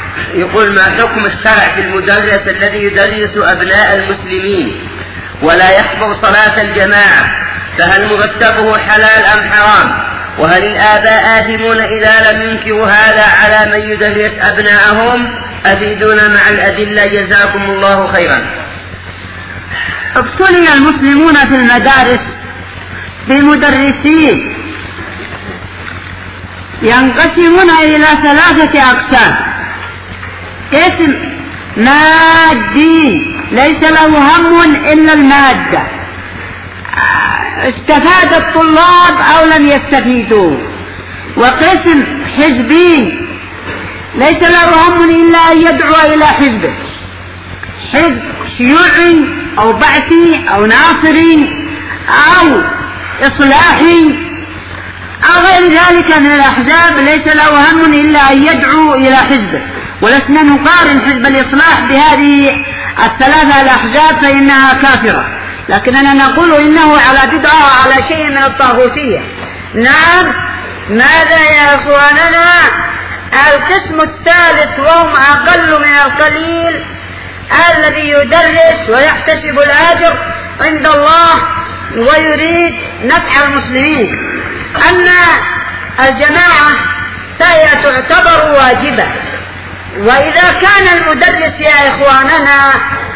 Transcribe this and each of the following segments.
يقول: ما حكم الشرع في المدرس الذي يدرس أبناء المسلمين ولا يحضر صلاة الجماعة؟ فهل مرتبه حلال أم حرام؟ وهل الآباء آثمون إذا لم ينكروا هذا على من يدرس أبناءهم؟ أفيدونا مع الأدلة جزاكم الله خيرا. ابتلي المسلمون في المدارس بمدرسين ينقسمون إلى 3 أقسام: قسم مادي ليس له هم إلا المادة، استفاد الطلاب أو لم يستفيدوا. وقسم حزبي ليس له هم إلا أن يدعو إلى حزبه، حزب شيوعي أو بعثي أو ناصري أو إصلاحي أو غير ذلك من الأحزاب، ليس له هم إلا أن يدعو إلى حزبه. ولسنا نقارن حزب الإصلاح بهذه 3 الأحزاب فإنها كافرة، لكننا نقول إنه على بدعة على شيء من الطاغوتية. نعم. ماذا يا أخواننا؟ القسم الثالث وهم أقل من القليل الذي يدرس ويحتسب الأجر عند الله ويريد نفع المسلمين، أن الجماعة فهي تعتبر واجبة. وإذا كان المدرس يا إخواننا،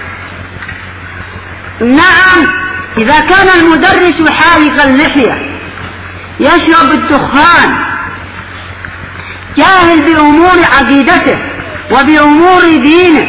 نعم، إذا كان المدرس حالق اللحية يشرب الدخان جاهل بأمور عقيدته وبأمور دينه،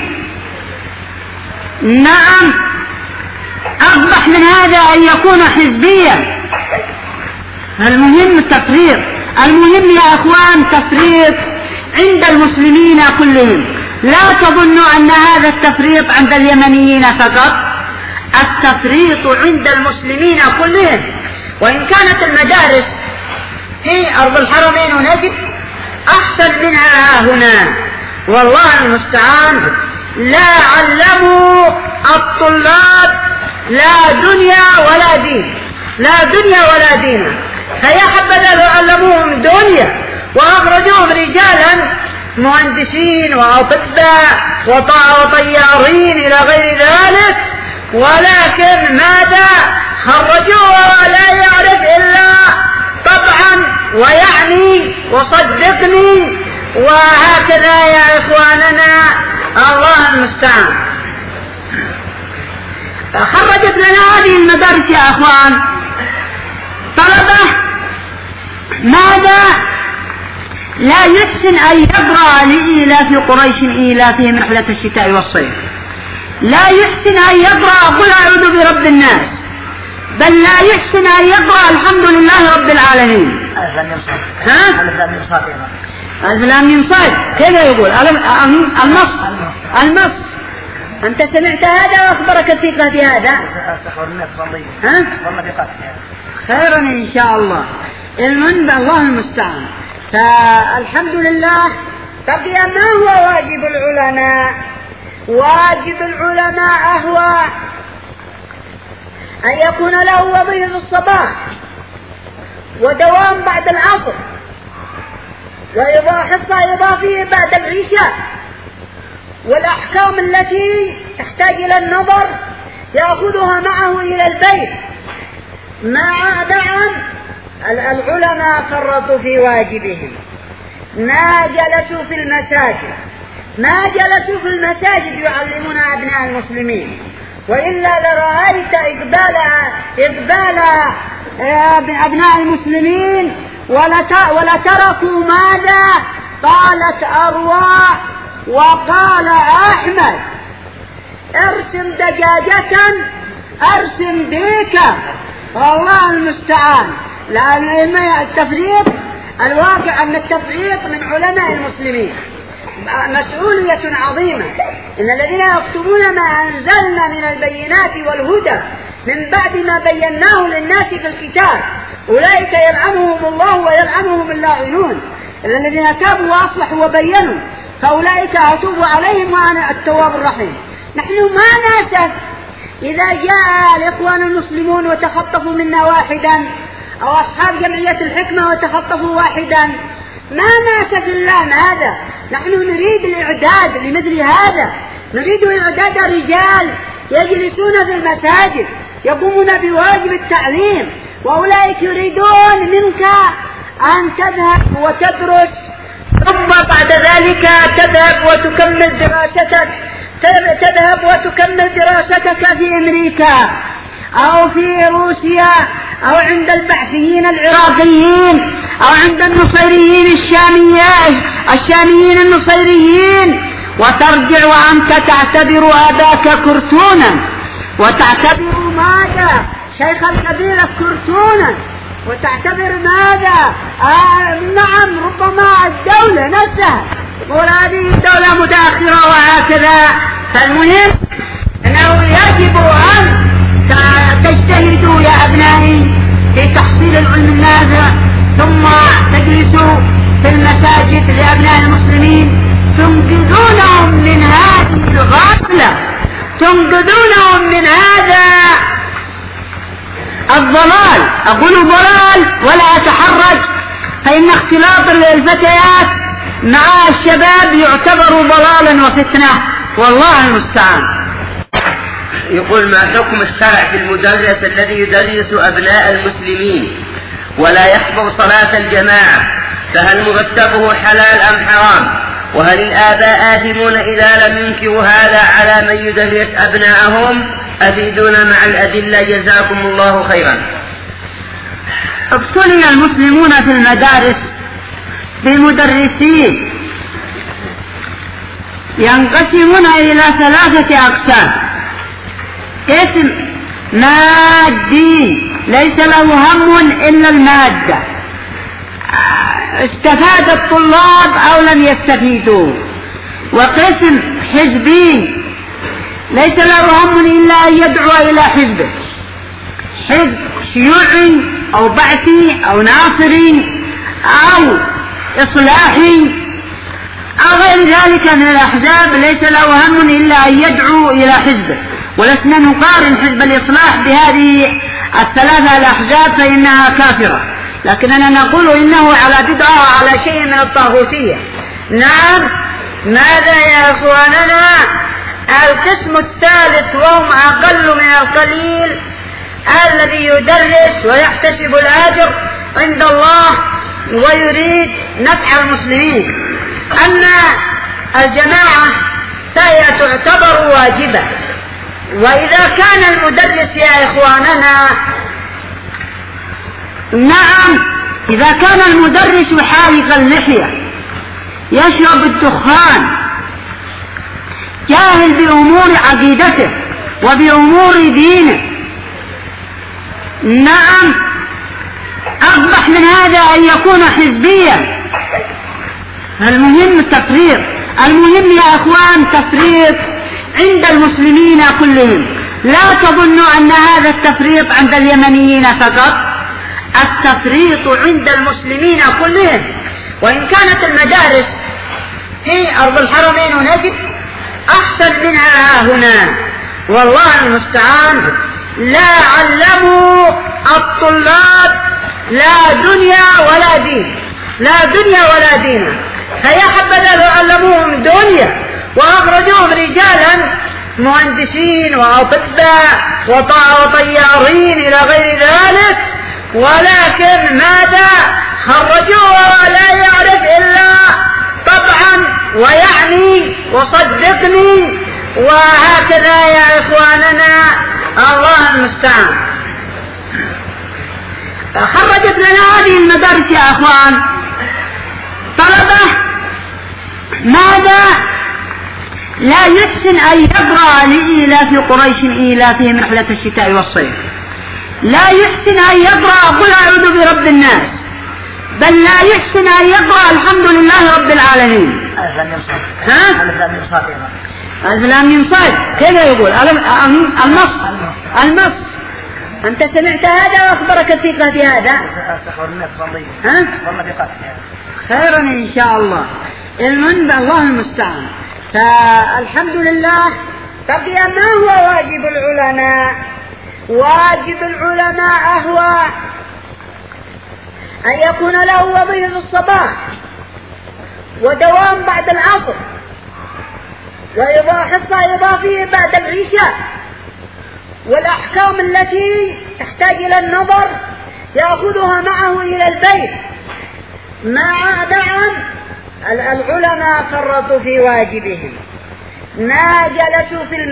نعم، أقبح من هذا أن يكون حزبيا. المهم التفريط، المهم يا أخوان تفريط عند المسلمين كلهم. لا تظنوا أن هذا التفريط عند اليمنيين فقط، التفريط عند المسلمين كلهم. وإن كانت المدارس في أرض الحرمين ونجد أحسن منها هنا، والله المستعان. لا علموا الطلاب لا دنيا ولا دين، لا دنيا ولا دين. فيا حبذا لو علموهم دنيا وأخرجوهم رجالا مهندسين وأطباء وطيارين إلى غير ذلك، ولكن ماذا؟ خرجوه لا يعرف إلا طبعا ويعني وصدقني، وهكذا يا إخواننا، الله المستعان. خرجت لنا هذه المدارس يا أخوان طلبة ماذا؟ لا يحسن أن يقرأ لإيلاف قريش إيلافهم رحلة الشتاء والصيف، لا يحسن أن يقرأ قل أعوذ برب الناس، بل لا يحسن أن يقرأ الحمد لله رب العالمين. ألف لام ميم صاد كذا يقول النص. أنت سمعت هذا وأخبرك الثقة في هذا؟ خيرا إن شاء الله. المهم الله المستعان. فالحمد لله. بقي ما هو واجب العلماء؟ واجب العلماء هو أن يكون له وظيفة الصباح ودوام بعد العصر وحصة إضافية بعد العشاء، والأحكام التي تحتاج إلى النظر يأخذها معه إلى البيت. نعم العلماء فرطوا في واجبهم، ما جلسوا في المساجد يعلمون أبناء المسلمين، وإلا لرأيت إقبال أبناء المسلمين ولتركوا ماذا؟ قالت أرواح وقال أحمد ارسم دجاجة ارسم ديكا، والله المستعان. لأن التفريط الواقع أن التفريط من علماء المسلمين مسؤولية عظيمة. إن الذين يكتبون ما أنزلنا من البينات والهدى من بعد ما بيناه للناس في الكتاب أولئك يلعنهم الله ويلعنهم اللاعنون، إلا الذين تابوا وأصلحوا وبينوا فأولئك أتوب عليهم وأنا التواب الرحيم. نحن ما نأسف إذا جاء الإخوان المسلمون وتخطفوا منا واحدا، أو أصحاب جمعية الحكمة وتخطفوا واحدا، ما ناسف الله هذا. نحن نريد الإعداد لمثل هذا، نريد إعداد رجال يجلسون في المساجد يقومون بواجب التعليم، وأولئك يريدون منك أن تذهب وتدرس ثم بعد ذلك تذهب وتكمل دراستك في أمريكا أو في روسيا أو عند البحثيين العراقيين أو عند النصيريين الشاميين النصيريين، وترجع وأنت تعتبر أباك كرتونا، وتعتبر ماذا شيخ الكبير كرتونا، وتعتبر ماذا نعم ربما الدولة نفسها تقول هذه الدولة متأخرة وهكذا. فالمهم أنه يجب أن تجتهدوا يا أبنائي في تحصيل العلم النافع، ثم تجلسوا في المساجد لأبناء المسلمين تنقذونهم من هذه الغفلة، تنقذونهم من هذا الضلال. أقول ضلال ولا أتحرج، فإن اختلاط الفتيات مع الشباب يعتبر ضلالا وفتنة، والله المستعان. يقول: ما حكم الشرع في المدرس الذي يدرس أبناء المسلمين ولا يحضر صلاة الجماعة، فهل مرتبه حلال أم حرام؟ وهل الآباء آثمون إذا لم ينكروا هذا على من يدرس أبناءهم؟ أفيدونا مع الأدلة جزاكم الله خيرا. ابتلي المسلمون في المدارس بمدرسين ينقسمون إلى 3 أقسام: قسم مادي ليس له هم إلا المادة، استفاد الطلاب أو لم يستفيدوا، وقسم حزبي ليس له هم إلا أن يدعو إلى حزبه، حزب شيوعي أو بعثي أو ناصري أو إصلاحي أو غير ذلك من الأحزاب، ليس له هم إلا أن يدعو إلى حزبه. ولسنا نقارن حزب الإصلاح بهذه 3 الأحزاب فإنها كافرة، لكننا نقول إنه على بدعة على شيء من الطاغوتية. نعم، ماذا يا أخواننا؟ القسم الثالث وهم أقل من القليل، الذي يدرس ويحتسب الأجر عند الله ويريد نفع المسلمين. أن الجماعة فهي تعتبر واجبة، وإذا كان المدرس يا إخواننا نعم إذا كان المدرس حالق اللحية يشرب الدخان جاهل بأمور عقيدته وبأمور دينه، نعم أصبح من هذا أن يكون حزبيا. المهم التفريط، المهم يا أخوان تفريط عند المسلمين كلهم. لا تظنوا أن هذا التفريط عند اليمنيين فقط، التفريط عند المسلمين كلهم. وإن كانت المدارس في أرض الحرمين ونجد أحسن منها هنا، والله المستعان. لا علموا الطلاب لا دنيا ولا دين، لا دنيا ولا دين. فيا حبذا لو علموهم دنيا وأخرجوهم رجالا مهندسين وأطباء وطيارين إلى غير ذلك، ولكن ماذا خرجوه لا يعرف إلا طبعا ويعني وصدقني، وهكذا يا إخواننا الله المستعان. خرجت لنا هذه المدارس يا أخوان طلبة ماذا لا يحسن أن يقرأ لإيلاف قريش إيلافهم رحلة الشتاء والصيف، لا يحسن أن يقرأ قل أعوذ برب الناس، بل لا يحسن أن يقرأ الحمد لله رب العالمين. ألف لام ميم صاد كيف يقول النص. أنت سمعت هذا وأخبرك الثقة بهذا؟ خيرا إن شاء الله. المهم الله المستعان. فالحمد لله. بقي ما هو واجب العلماء؟ واجب العلماء هو أن يكون له وظيفة الصباح ودوام بعد العصر، وحصة إضافية بعد العشاء، والأحكام التي تحتاج إلى النظر يأخذها معه إلى البيت. نعم العلماء فرطوا في واجبهم، ما جلسوا في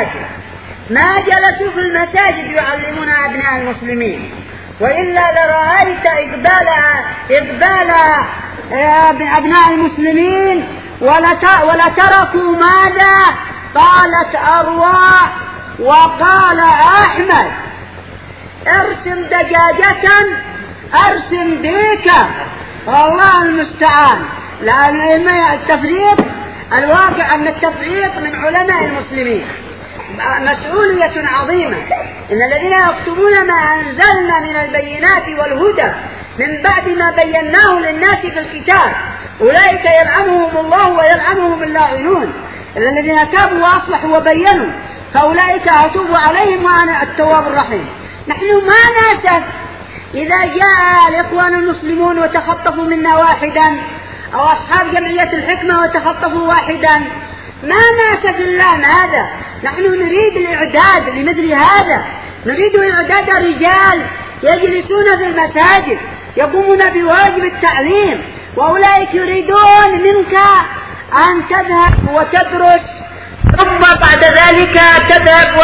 المساجد يعلمون أبناء المسلمين، وإلا لرأيت إقبال أبناء المسلمين ولتركوا ماذا قالت أرواح وقال أحمد ارسم دجاجة ارسم ديكا، والله المستعان. لأن التفريط الواقع أن التفريط من علماء المسلمين مسؤولية عظيمة. إن الذين يكتمون ما أنزلنا من البينات والهدى من بعد ما بيناه للناس في الكتاب أولئك يلعنهم الله ويلعنهم اللاعنون، إلا الذين تابوا وأصلحوا وبينوا فأولئك أتوب عليهم وأنا التواب الرحيم. نحن ما نأسف إذا جاء الإخوان المسلمون وتخطفوا منا واحدا، أو أصحاب جمعية الحكمة وتخطفوا واحدا، ما نأسف الآن هذا. نحن نريد الإعداد لمثل هذا، نريد إعداد رجال يجلسون في المساجد يقومون بواجب التعليم، وأولئك يريدون منك أن تذهب وتدرس، ثم بعد ذلك تذهب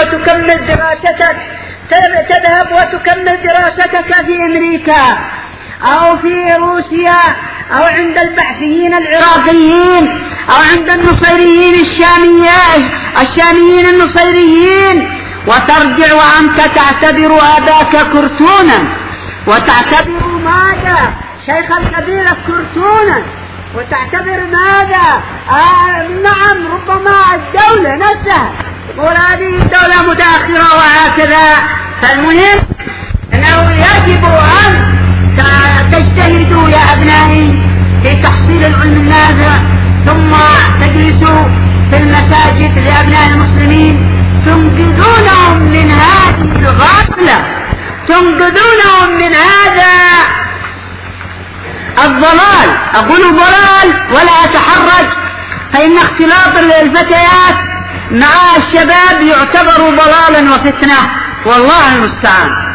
وتكمل دراستك في أمريكا أو في روسيا أو عند البحثيين العراقيين أو عند النصيريين الشاميين النصيريين، وترجع وأنت تعتبر أباك كرتونا، وتعتبر ماذا شيخ القبيلة كرتونا، وتعتبر ماذا نعم ربما الدولة نفسها تقول هذه الدولة متأخرة وهكذا. فالمهم أنه يجب أن تجتهدوا يا أبنائي في تحصيل العلم النافع، ثم تجلسوا في المساجد لأبناء المسلمين تنقذونهم من هذه الغفلة، تنقذونهم من هذا الضلال. أقول ضلال ولا أتحرج، فإن اختلاط الفتيات مع الشباب يعتبر ضلالا وفتنة، والله المستعان.